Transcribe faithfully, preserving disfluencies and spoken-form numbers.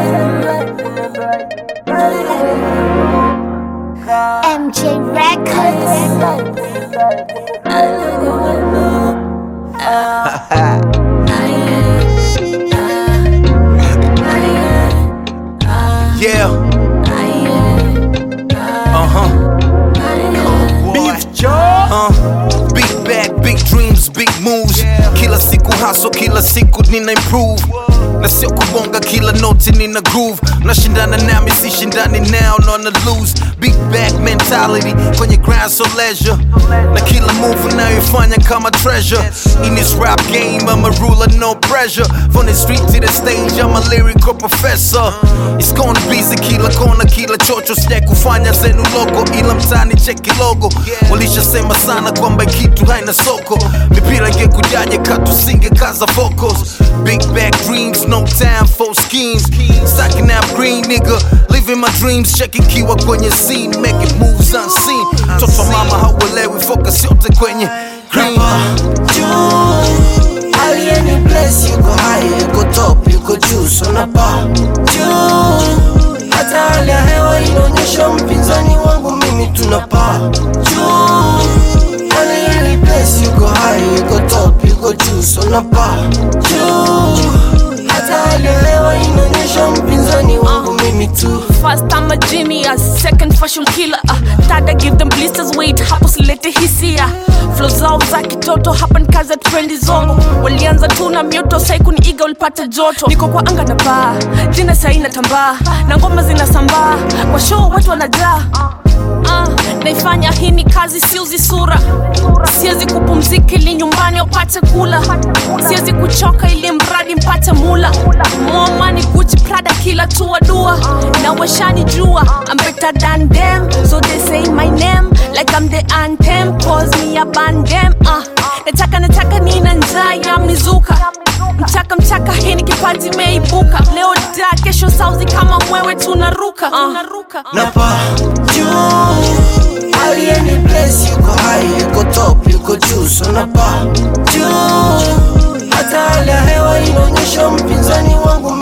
M J Records. Yeah. Uh-huh. Beef jaw. Uh. Big bag, big dreams, big moves. Kila siku hustle, kila siku nina improve. Na sio kubonga kila note nina groove. Nashindana nami sishindani now, nona lose. Big bag mentality kwenye grind so leisure. Na kila move unayoifanya kama treasure. In this rap game I'm a ruler, no pressure. From the street to the stage I'm a lyrical professor. It's gonna be kila kona kila chocho. Sija kufanya zenu logo ila mtani cheki logo. Walisha sema sana kwamba kitu haina soko. Mipira ingekujaje katusinge kaza focus. Big bag dreams, no time for schemes. Stacking up green nigga, living my dreams. Checking kiwa kwenye scene, making moves unseen. Toto mama hauelewi, focus yote kwenye green. Alien place, you go high, you go top, you go juice on a bar. Hata hali ya hewa inaonyesha mpinzani wangu mimi tunapaa juu. Alien place, you go high, you go top, you go juice on a bar. Juu. Hata hali ya hewa inaonyesha mpinzani wangu mimi tu. First I'm a genius, second fashion killer. uh, Third I give them blisters, wait hapo silete hisia. Flow zao za kitoto hapa nikaza trendi zongo. Walianza tu na mioto sai kuniiga ulipata joto. Niko kwa anga na baa, jina sai natambaa. Na ngoma zinasambaa, kwa show watu wanajaa. Uh, naifanya hii ni kazi siuzi sura. Siwezi kupumzika ili nyumbani upate kula. Siwezi kuchoka ili mradi mpate mula. More money, Gucci, Prada, kila tua dua. Na washani jua, I'm better than them. So they say my name, like I'm the anthem. Cause me a band them. uh, Nataka nataka nina njaa ya mizuka. Mchaka mchaka hii ni kipaji meibuka. Leo da kesho sauzi kama mwewe tunaruka. uh. Napa juu. Alien place, you go high, you go top, you go juice on a bar. Juu. Hata hali ya hewa inaonyesha mpinzani wangu